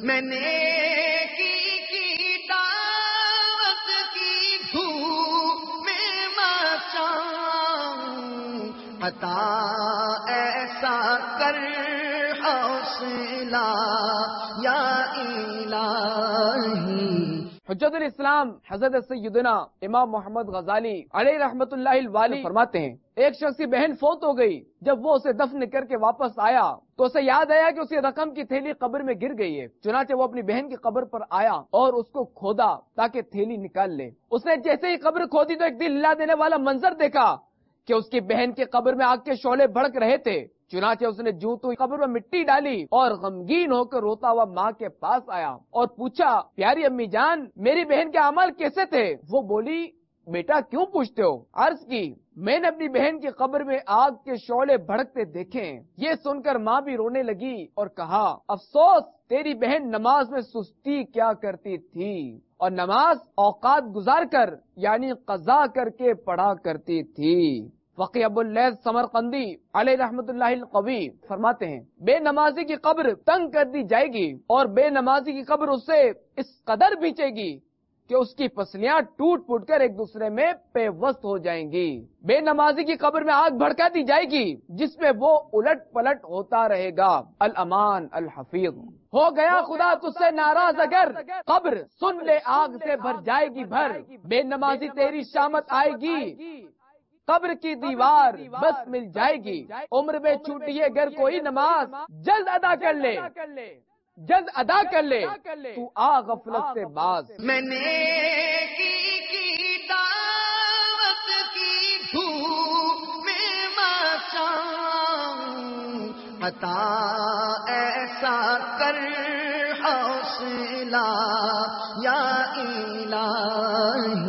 میں نیکی کی دعوت کی دھوپ میں مچاؤں، عطا ایسا کر حوصلہ یا الہی۔ حجت الاسلام حضرت سیدنا امام محمد غزالی علیہ رحمت اللہ الوالی فرماتے ہیں، ایک شخص کی بہن فوت ہو گئی، جب وہ اسے دفن کر کے واپس آیا تو اسے یاد آیا کہ اسے رقم کی تھیلی قبر میں گر گئی ہے۔ چنانچہ وہ اپنی بہن کی قبر پر آیا اور اس کو کھودا تاکہ تھیلی نکال لے۔ اس نے جیسے ہی قبر کھودی تو ایک دل ہلا دینے والا منظر دیکھا کہ اس کی بہن کی قبر میں آگ کے شعلے بھڑک رہے تھے۔ چنانچہ اس نے جوں تو قبر میں مٹی ڈالی اور غمگین ہو کر روتا ہوا ماں کے پاس آیا اور پوچھا، پیاری امی جان، میری بہن کے اعمال کیسے تھے؟ وہ بولی، بیٹا کیوں پوچھتے ہو؟ عرض کی، میں نے اپنی بہن کی قبر میں آگ کے شعلے بھڑکتے دیکھے۔ یہ سن کر ماں بھی رونے لگی اور کہا، افسوس، تیری بہن نماز میں سستی کیا کرتی تھی اور نماز اوقات گزار کر یعنی قضا کر کے پڑھا کرتی تھی۔ فقی ابو اللیث سمرقندی علیہ رحمت اللہ القوی فرماتے ہیں، بے نمازی کی قبر تنگ کر دی جائے گی اور بے نمازی کی قبر اس سے اس قدر بیچے گی کہ اس کی پسلیاں ٹوٹ پھوٹ کر ایک دوسرے میں پیوست ہو جائیں گی۔ بے نمازی کی قبر میں آگ بھڑکا دی جائے گی جس میں وہ الٹ پلٹ ہوتا رہے گا۔ الامان الحفیظ۔ ہو گیا خدا تجھ سے ناراض اگر قبر سن لے آگ سے بھر جائے گی بھر۔ بے نمازی تیری شامت آئے گی، قبر کی دیوار بس مل جائے گی۔ عمر میں چھوٹی ہے گر کوئی نماز، جلد ادا کر لے، جلد ادا کر لے، تو آ غفلت سے باز۔ میں نیکی کی دعوت کی دھوپ میں مچاؤں، عطا ایسا کر حوصلہ یا الہی۔